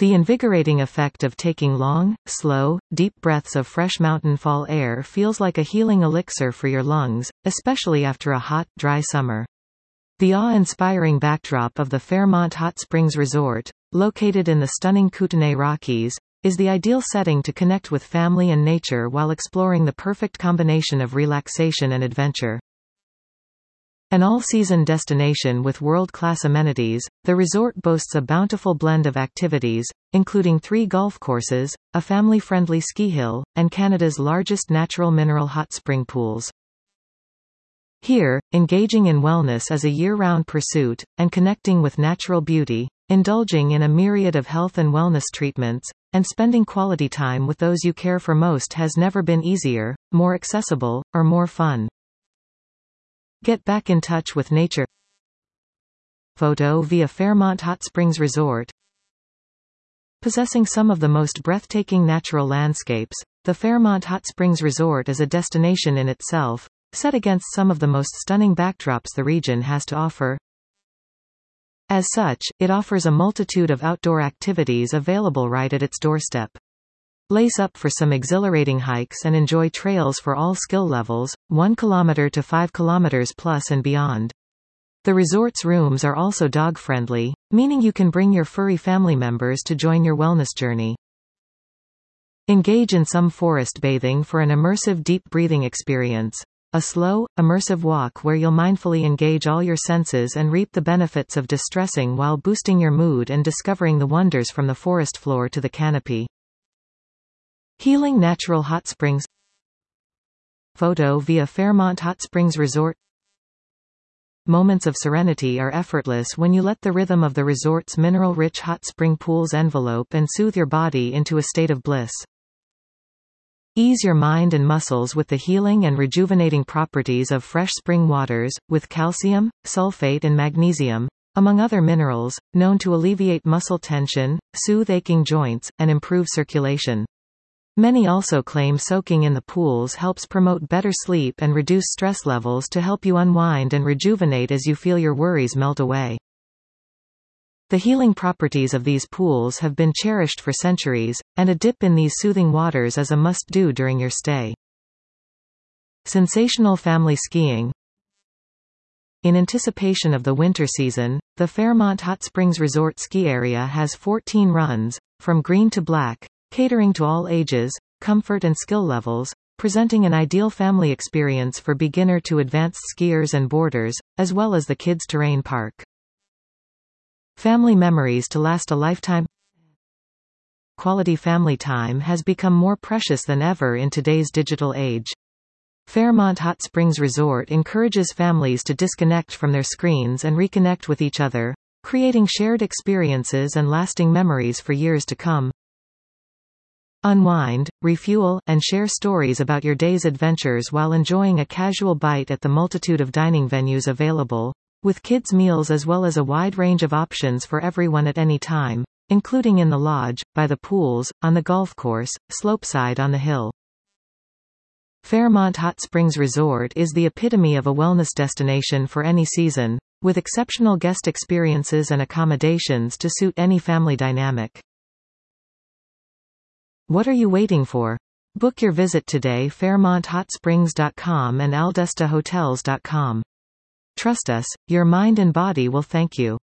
The invigorating effect of taking long, slow, deep breaths of fresh mountain fall air feels like a healing elixir for your lungs, especially after a hot, dry summer. The awe-inspiring backdrop of the Fairmont Hot Springs Resort, located in the stunning Kootenay Rockies, is the ideal setting to connect with family and nature while exploring the perfect combination of relaxation and adventure. An all-season destination with world-class amenities, the resort boasts a bountiful blend of activities, including 3 golf courses, a family-friendly ski hill, and Canada's largest natural mineral hot spring pools. Here, engaging in wellness is a year-round pursuit, and connecting with natural beauty, indulging in a myriad of health and wellness treatments, and spending quality time with those you care for most has never been easier, more accessible, or more fun. Get back in touch with nature. Photo via Fairmont Hot Springs Resort. Possessing some of the most breathtaking natural landscapes, the Fairmont Hot Springs Resort is a destination in itself, set against some of the most stunning backdrops the region has to offer. As such, it offers a multitude of outdoor activities available right at its doorstep. Lace up for some exhilarating hikes and enjoy trails for all skill levels, 1 kilometer to 5 kilometers plus and beyond. The resort's rooms are also dog-friendly, meaning you can bring your furry family members to join your wellness journey. Engage in some forest bathing for an immersive deep breathing experience. A slow, immersive walk where you'll mindfully engage all your senses and reap the benefits of distressing while boosting your mood and discovering the wonders from the forest floor to the canopy. Healing natural hot springs. Photo via Fairmont Hot Springs Resort. Moments of serenity are effortless when you let the rhythm of the resort's mineral-rich hot spring pools envelope and soothe your body into a state of bliss. Ease your mind and muscles with the healing and rejuvenating properties of fresh spring waters, with calcium, sulfate and magnesium, among other minerals, known to alleviate muscle tension, soothe aching joints, and improve circulation. Many also claim soaking in the pools helps promote better sleep and reduce stress levels to help you unwind and rejuvenate as you feel your worries melt away. The healing properties of these pools have been cherished for centuries, and a dip in these soothing waters is a must-do during your stay. Sensational family skiing. In anticipation of the winter season, the Fairmont Hot Springs Resort ski area has 14 runs, from green to black, catering to all ages, comfort and skill levels, presenting an ideal family experience for beginner to advanced skiers and boarders, as well as the kids' terrain park. Family memories to last a lifetime. Quality family time has become more precious than ever in today's digital age. Fairmont Hot Springs Resort encourages families to disconnect from their screens and reconnect with each other, creating shared experiences and lasting memories for years to come. Unwind, refuel, and share stories about your day's adventures while enjoying a casual bite at the multitude of dining venues available, with kids' meals as well as a wide range of options for everyone at any time, including in the lodge, by the pools, on the golf course, slopeside on the hill. Fairmont Hot Springs Resort is the epitome of a wellness destination for any season, with exceptional guest experiences and accommodations to suit any family dynamic. What are you waiting for? Book your visit today. FairmontHotSprings.com and AldestaHotels.com. Trust us, your mind and body will thank you.